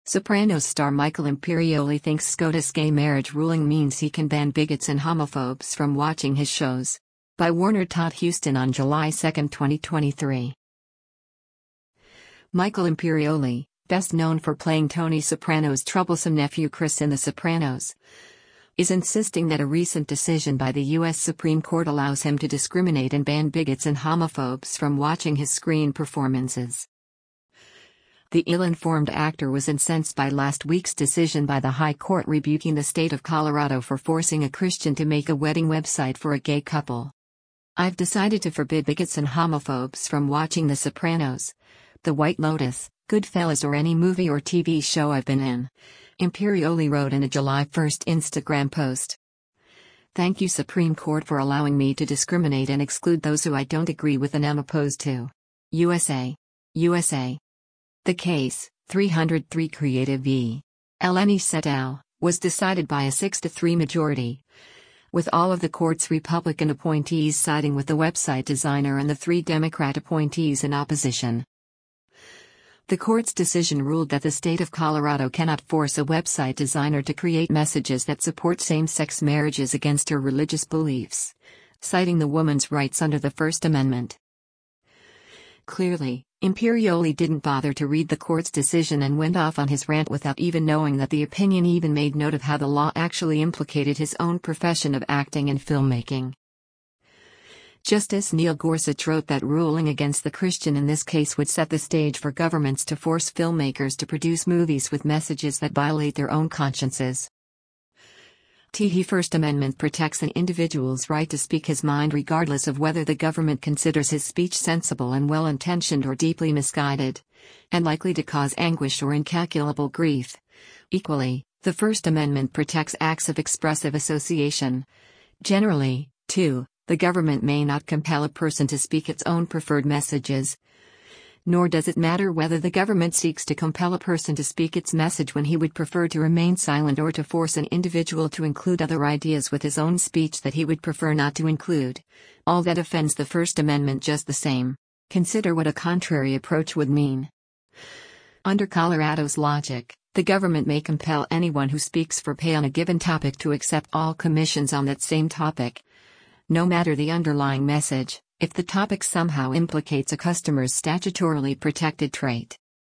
Sopranos star Michael Imperioli thinks SCOTUS gay marriage ruling means he can ban bigots and homophobes from watching his shows. By Warner Todd Huston on July 2, 2023. Michael Imperioli, best known for playing Tony Soprano's troublesome nephew Chris in The Sopranos, is insisting that a recent decision by the U.S. Supreme Court allows him to discriminate and ban bigots and homophobes from watching his screen performances. The ill-informed actor was incensed by last week's decision by the High Court rebuking the state of Colorado for forcing a Christian to make a wedding website for a gay couple. "I've decided to forbid bigots and homophobes from watching The Sopranos, The White Lotus, Goodfellas or any movie or TV show I've been in," Imperioli wrote in a July 1 Instagram post. "Thank you Supreme Court for allowing me to discriminate and exclude those who I don't agree with and am opposed to. USA. USA. The case, 303 Creative v. Eleni et al., was decided by a 6-3 majority, with all of the court's Republican appointees siding with the website designer and the 3 Democrat appointees in opposition. The court's decision ruled that the state of Colorado cannot force a website designer to create messages that support same-sex marriages against her religious beliefs, citing the woman's rights under the First Amendment. Clearly, Imperioli didn't bother to read the court's decision and went off on his rant without even knowing that the opinion even made note of how the law actually implicated his own profession of acting and filmmaking. Justice Neil Gorsuch wrote that ruling against the Christian in this case would set the stage for governments to force filmmakers to produce movies with messages that violate their own consciences. The First Amendment protects an individual's right to speak his mind regardless of whether the government considers his speech sensible and well-intentioned or deeply misguided, and likely to cause anguish or incalculable grief. Equally, the First Amendment protects acts of expressive association. Generally, too, the government may not compel a person to speak its own preferred messages. Nor does it matter whether the government seeks to compel a person to speak its message when he would prefer to remain silent or to force an individual to include other ideas with his own speech that he would prefer not to include. All that offends the First Amendment just the same. Consider what a contrary approach would mean. Under Colorado's logic, the government may compel anyone who speaks for pay on a given topic to accept all commissions on that same topic, no matter the underlying message, if the topic somehow implicates a customer's statutorily protected trait.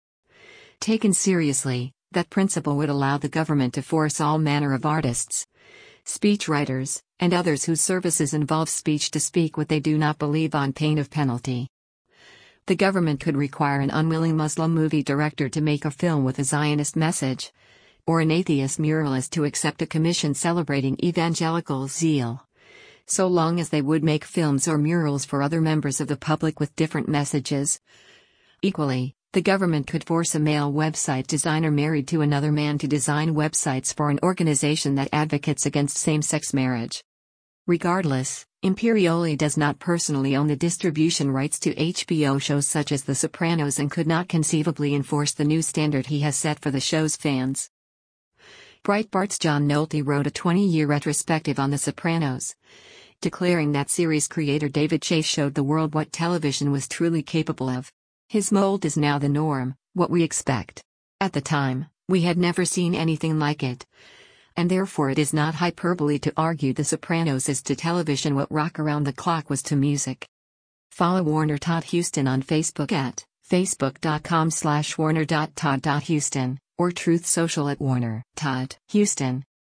Taken seriously, that principle would allow the government to force all manner of artists, speechwriters, and others whose services involve speech to speak what they do not believe on pain of penalty. The government could require an unwilling Muslim movie director to make a film with a Zionist message, or an atheist muralist to accept a commission celebrating evangelical zeal, so long as they would make films or murals for other members of the public with different messages. Equally, the government could force a male website designer married to another man to design websites for an organization that advocates against same-sex marriage. Regardless, Imperioli does not personally own the distribution rights to HBO shows such as The Sopranos and could not conceivably enforce the new standard he has set for the show's fans. Breitbart's John Nolte wrote a 20-year retrospective on The Sopranos, declaring that series creator David Chase showed the world what television was truly capable of. His mold is now the norm, what we expect. At the time, we had never seen anything like it. And therefore it is not hyperbole to argue The Sopranos is to television what Rock Around the Clock was to music. Follow Warner Todd Huston on Facebook at facebook.com/warner.todd.huston, or Truth Social at Warner Todd Huston.